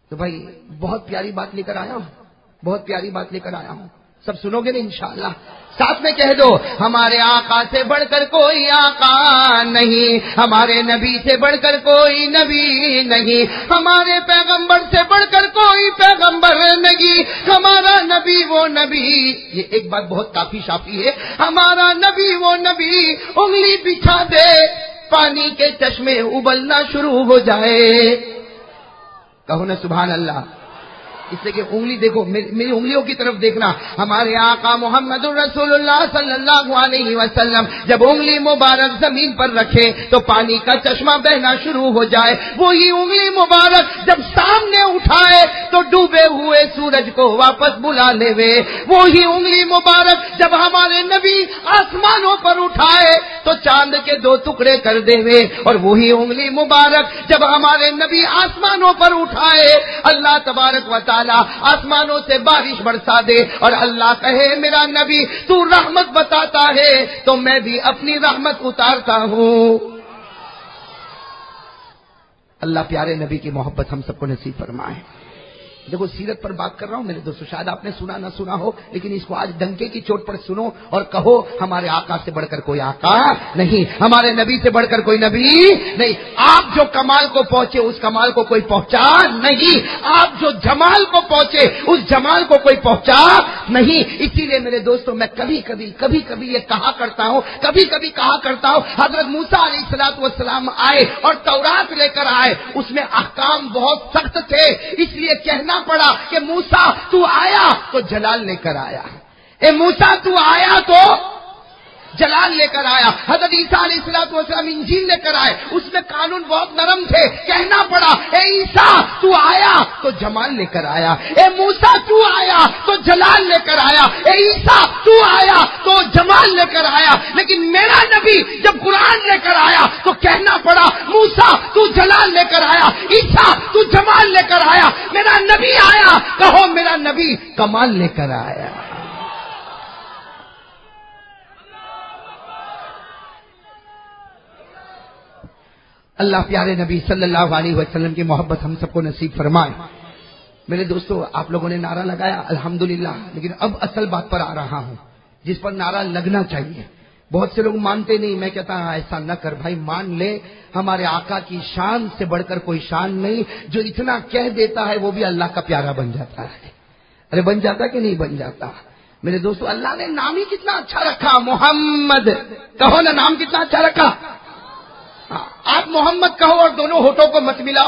تو بھائی بہت پیاری بات لے کر آیا ہوں، بہت پیاری بات لے کر آیا ہوں، سب سنو گے نا انشاءاللہ؟ ساتھ میں کہہ دو، ہمارے آقا سے بڑھ کر کوئی آقا نہیں، ہمارے نبی سے بڑھ کر کوئی نبی نہیں، ہمارے پیغمبر سے بڑھ کر کوئی پیغمبر نہیں، ہمارا نبی وہ نبی، یہ ایک بات بہت کافی شافی ہے، ہمارا نبی وہ نبی انگلی بچھا دے پانی کے چشمے ابلنا شروع ہو جائے، کہو نا سبحان اللہ۔ اس لیے کہ انگلی دیکھو، میری انگلیوں کی طرف دیکھنا، ہمارے آقا محمد الرسول اللہ صلی اللہ علیہ وسلم جب انگلی مبارک زمین پر رکھے تو پانی کا چشمہ بہنا شروع ہو جائے، وہی انگلی مبارک جب سامنے اٹھائے تو ڈوبے ہوئے سورج کو واپس بلا لے، وہی انگلی مبارک جب ہمارے نبی آسمانوں پر اٹھائے تو چاند کے 2 ٹکڑے کر دے، اور وہی انگلی مبارک جب ہمارے نبی آسمانوں پر اٹھائے اللہ تبارک و تعالی آسمانوں سے بارش برسا دے، اور اللہ کہے میرا نبی تو رحمت بتاتا ہے تو میں بھی اپنی رحمت اتارتا ہوں۔ اللہ پیارے نبی کی محبت ہم سب کو نصیب فرمائے۔ دیکھو سیرت پر بات کر رہا ہوں میرے دوستو، شاید آپ نے سنا نہ سنا ہو، لیکن اس کو آج ڈنکے کی چوٹ پر سنو اور کہو ہمارے آقا سے بڑھ کر کوئی آقا نہیں، ہمارے نبی سے بڑھ کر کوئی نبی نہیں، آپ جو کمال کو پہنچے اس کمال کو کوئی پہنچا نہیں، آپ جو جمال کو پہنچے اس جمال کو کوئی پہنچا نہیں۔ اسی لیے میرے دوستو میں کبھی کبھی یہ کہا کرتا ہوں، حضرت موسیٰ علیہ الصلوۃ والسلام آئے اور تورات لے کر آئے، اس میں احکام بہت سخت تھے، اس لیے کہنا پڑا کہ موسیٰ تو آیا تو جلال لے کر آیا، اے موسیٰ تو آیا تو جلال لے کر آیا۔ حضرت عیسیٰ علیہ السلام انجیل لے کر آئے، اس میں قانون بہت نرم تھے، کہنا پڑا اے عیسیٰ تو آیا تو جمال لے کر آیا، اے موسیٰ تو آیا تو جلال لے کر آیا، اے عیسیٰ تو آیا تو جمال لے کر آیا۔ لیکن میرا نبی جب قرآن لے کر آیا تو کہنا پڑا موسیٰ تو جلال لے کر آیا، عیسیٰ تو جمال لے کر آیا، میرا نبی آیا، کہو میرا نبی کمال لے کر آیا۔ اللہ پیارے نبی صلی اللہ علیہ وسلم کی محبت ہم سب کو نصیب فرمائے۔ میرے دوستو آپ لوگوں نے نعرہ لگایا الحمدللہ، لیکن اب اصل بات پر آ رہا ہوں جس پر نعرہ لگنا چاہیے۔ بہت سے لوگ مانتے نہیں، میں کہتا ہوں ایسا نہ کر بھائی، مان لے ہمارے آقا کی شان سے بڑھ کر کوئی شان نہیں، جو اتنا کہہ دیتا ہے وہ بھی اللہ کا پیارا بن جاتا ہے۔ ارے بن جاتا کہ نہیں بن جاتا؟ میرے دوستو اللہ نے نام ہی کتنا اچھا رکھا، محمد، کہو نا نام کتنا اچھا رکھا۔ آپ محمد کہو اور دونوں ہونٹوں کو مت ملاؤ،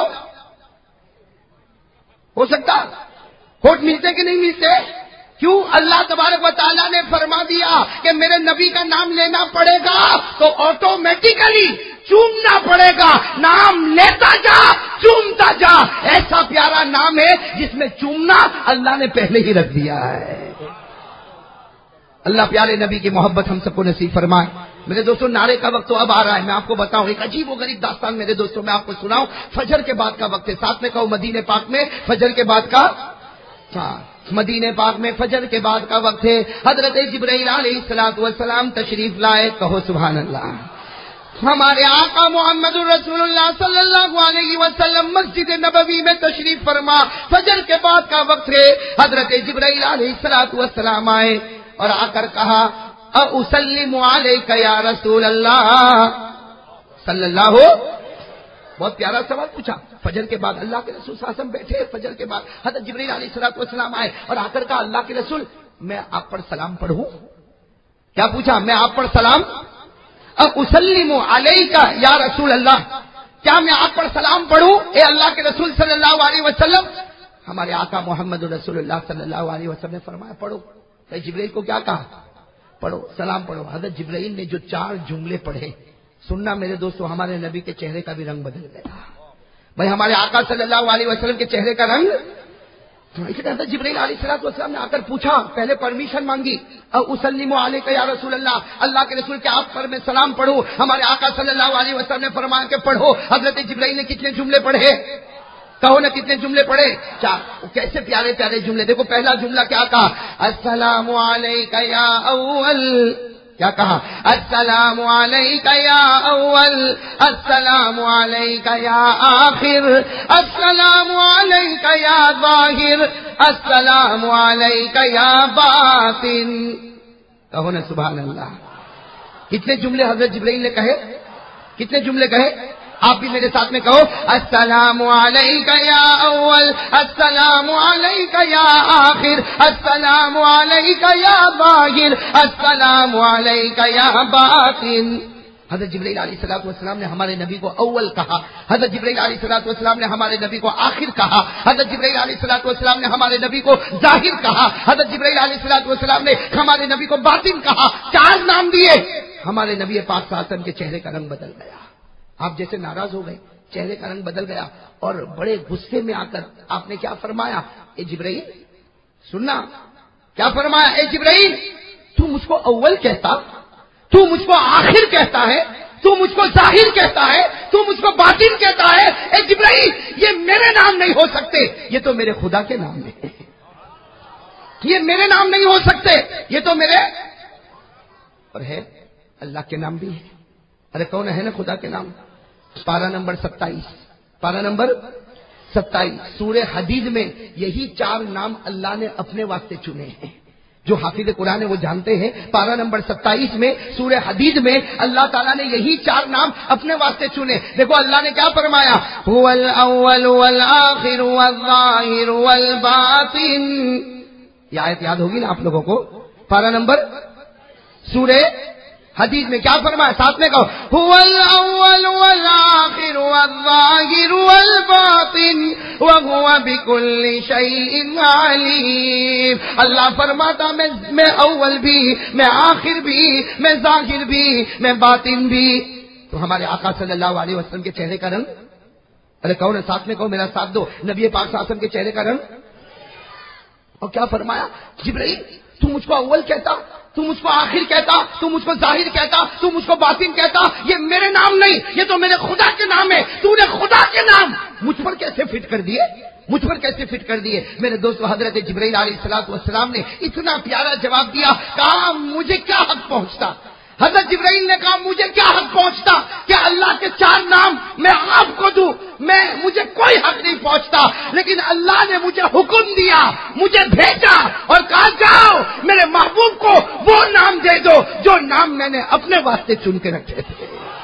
ہو سکتا؟ ہونٹ ملتے کہ نہیں ملتے؟ کیوں؟ اللہ تبارک و تعالیٰ نے فرما دیا کہ میرے نبی کا نام لینا پڑے گا تو آٹومیٹیکلی چومنا پڑے گا، نام لیتا جا چومتا جا، ایسا پیارا نام ہے جس میں چومنا اللہ نے پہلے ہی رکھ دیا ہے۔ اللہ پیارے نبی کی محبت ہم سب کو نصیب فرمائے۔ میرے دوستوں نعرے کا وقت تو اب آ رہا ہے، میں آپ کو بتاؤں ایک عجیب و غریب داستان میرے دوستوں میں آپ کو سناؤں۔ فجر کے بعد کا وقت ہے، ساتھ میں کہو مدینے پاک میں فجر کے بعد کا، مدینے پاک میں فجر کے بعد کا وقت ہے۔ حضرت جبرائیل علیہ السلام تشریف لائے، کہو سبحان اللہ۔ ہمارے آقا محمد الرسول اللہ صلی اللہ علیہ وسلم مسجد نبوی میں تشریف فرما، فجر کے بعد کا وقت ہے۔ حضرت جبرائیل علیہ السلام آئے اور آ کر کہا اسلم علیک یا رسول اللہ صلی اللہ ہو۔ بہت پیارا سوال پوچھا، فجر کے بعد اللہ کے رسول صلی اللہ علیہ وسلم بیٹھے، فجر کے بعد حضرت جبرائیل علیہ السلام آئے اور آ کر کہا اللہ کے رسول میں آپ پر سلام پڑھوں؟ کیا پوچھا؟ میں آپ پر سلام، اسلم علیک یا رسول اللہ، کیا میں آپ پر سلام پڑھوں اے اللہ کے رسول صلی اللہ علیہ وسلم؟ ہمارے آقا محمد رسول اللہ صلی اللہ علیہ وسلم نے فرمایا پڑھو۔ جبرائیل کو کیا کہا؟ پڑھو، سلام پڑھو۔ حضرت جبرائیل نے جو 4 جملے پڑھے، سننا میرے دوستو، ہمارے نبی کے چہرے کا بھی رنگ بدل گیا۔ بھائی ہمارے آقا صلی اللہ علیہ وسلم کے چہرے کا رنگ، حضرت جبرائیل علیہ السلام نے آ کر پوچھا، پہلے پرمیشن مانگی، اسلم علیک یا رسول اللہ، اللہ کے رسول کیا آپ پر میں سلام پڑھوں؟ ہمارے آقا صلی اللہ علیہ وسلم نے فرمایا کہ پڑھو۔ حضرت جبرائیل نے کتنے جملے پڑھے؟ کہو نا کتنے جملے پڑھے؟ 4۔ کیسے پیارے پیارے جملے، دیکھو پہلا جملہ کیا کہا؟ السلام علیک یا اول کیا کہا؟ السلام علیک یا اول، السلام علیک یا آخر، السلام علیک یا ظاہر، السلام علیک یا باطن. کہو نا سبحان اللہ. کتنے جملے حضرت جبرائیل نے کہے؟ کتنے جملے کہے؟ آپ بھی میرے ساتھ میں کہو، السلام علیک یا اول، السلام علیک یا آخر، السلام علیک یا ظاہر، السلام علیک یا باطن. حضرت جبرائیل علیہ الصلوۃ والسلام نے ہمارے نبی کو اول کہا، حضرت جبرائیل علیہ الصلوۃ والسلام نے ہمارے نبی کو آخر کہا، حضرت جبرائیل علیہ الصلوۃ والسلام نے ہمارے نبی کو ظاہر کہا، حضرت جبرائیل علیہ الصلوۃ والسلام نے ہمارے نبی کو باطن کہا. 4 نام دیے. ہمارے نبی پاک صلی اللہ علیہ وسلم کے چہرے کا رنگ بدل گیا. آپ جیسے ناراض ہو گئے، چہرے کا رنگ بدل گیا اور بڑے غصے میں آ کر آپ نے کیا فرمایا؟ اے جبرائیل سننا، کیا فرمایا؟ اے جبرائیل تو مجھ کو اول کہتا، تو مجھ کو آخر کہتا ہے، تو مجھ کو ظاہر کہتا ہے، تو مجھ کو باطن کہتا ہے. اے جبرائیل یہ میرے نام نہیں ہو سکتے، یہ تو میرے خدا کے نام ہے. یہ میرے نام نہیں ہو سکتے، یہ تو میرے اور ہے اللہ کے نام بھی ہے. ارے کون ہے نا خدا کے نام؟ پارہ نمبر 27، پارہ نمبر 27 سورہ حدید میں یہی 4 نام اللہ نے اپنے واسطے چنے ہیں. جو حافظ قرآن ہے وہ جانتے ہیں، پارہ نمبر 27 میں سورہ حدید میں اللہ تعالیٰ نے یہی 4 نام اپنے واسطے چنے. دیکھو اللہ نے کیا فرمایا؟ هو الاول والآخر والظاہر والباطن. یہ آیت یاد ہوگی نا آپ لوگوں کو؟ پارہ نمبر سورہ حدیث میں کیا فرمایا؟ ساتھ میں کہو، هو الاول والآخر والظاہر والباطن وهو بكل شيء علیم. اللہ فرماتا میں اول بھی، میں آخر بھی، میں ظاہر بھی، میں باطن بھی. تو ہمارے آقا صلی اللہ علیہ وسلم کے چہرے کا رنگ، ارے کون ہے ساتھ میں کہو، میرا ساتھ دو، نبی پاک صلی اللہ علیہ وسلم کے چہرے کا رنگ. اور کیا فرمایا؟ جبرائیل تو مجھ کو اول کہتا، تو مجھ کو آخر کہتا، تو مجھ کو ظاہر کہتا، تو مجھ کو باطن کہتا، یہ میرے نام نہیں، یہ تو میرے خدا کے نام ہے. تو نے خدا کے نام مجھ پر کیسے فٹ کر دیے؟ مجھ پر کیسے فٹ کر دیے؟ میرے دوستو حضرت جبرائیل علیہ الصلوۃ والسلام نے اتنا پیارا جواب دیا، کہا مجھے کیا حق پہنچتا؟ حضرت جبرائیل نے کہا مجھے کیا حق پہنچتا کہ اللہ کے 4 نام میں آپ کو دوں؟ مجھے کوئی حق نہیں پہنچتا، لیکن اللہ نے مجھے حکم دیا، مجھے بھیجا اور کہا جاؤ میرے محبوب کو وہ نام دے دو جو نام میں نے اپنے واسطے چن کے رکھے تھے.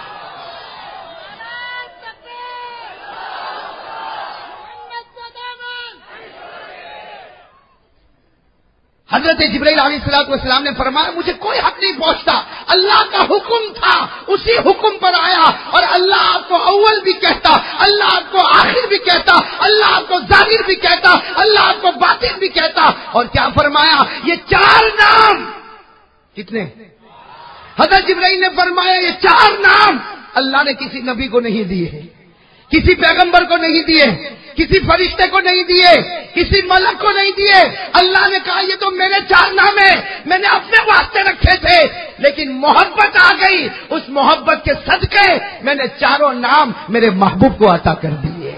حضرت جبرائیل علیہ الصلوۃ والسلام نے فرمایا مجھے کوئی حق نہیں پہنچتا، اللہ کا حکم تھا، اسی حکم پر آیا. اور اللہ آپ کو اول بھی کہتا، اللہ آپ کو آخر بھی کہتا، اللہ آپ کو ظاہر بھی کہتا، اللہ آپ کو باطن بھی کہتا. اور کیا فرمایا؟ یہ 4 نام کتنے؟ حضرت جبرائیل نے فرمایا یہ 4 نام اللہ نے کسی نبی کو نہیں دیے، کسی پیغمبر کو نہیں دیے، کسی فرشتے کو نہیں دیے، کسی ملک کو نہیں دیے. اللہ نے کہا یہ تو میرے 4 نام ہیں، میں نے اپنے واسطے رکھے تھے، لیکن محبت آ گئی، اس محبت کے صدقے میں نے 4 نام میرے محبوب کو عطا کر دیے.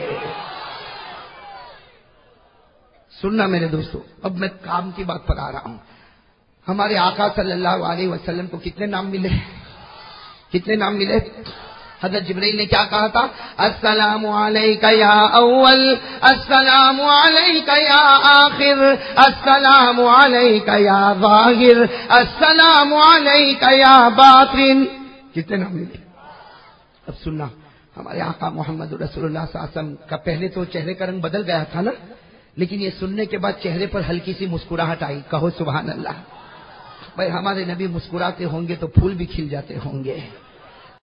سننا میرے دوستو، اب میں کام کی بات پر آ رہا ہوں. ہمارے آقا صلی اللہ علیہ وسلم کو کتنے نام ملے؟ کتنے نام ملے؟ حضرت جبرائیل نے کیا کہا تھا؟ السلام علیک یا اول، السلام علیک یا آخر، السلام علیک یا ظاہر، السلام علیک یا باطن. کتنے نام ملے؟ اب سننا، ہمارے آقا محمد رسول اللہ صلی اللہ علیہ وسلم کا پہلے تو چہرے کا رنگ بدل گیا تھا نا، لیکن یہ سننے کے بعد چہرے پر ہلکی سی مسکراہٹ آئی. کہو سبحان اللہ. بھائی ہمارے نبی مسکراتے ہوں گے تو پھول بھی کھل جاتے ہوں گے.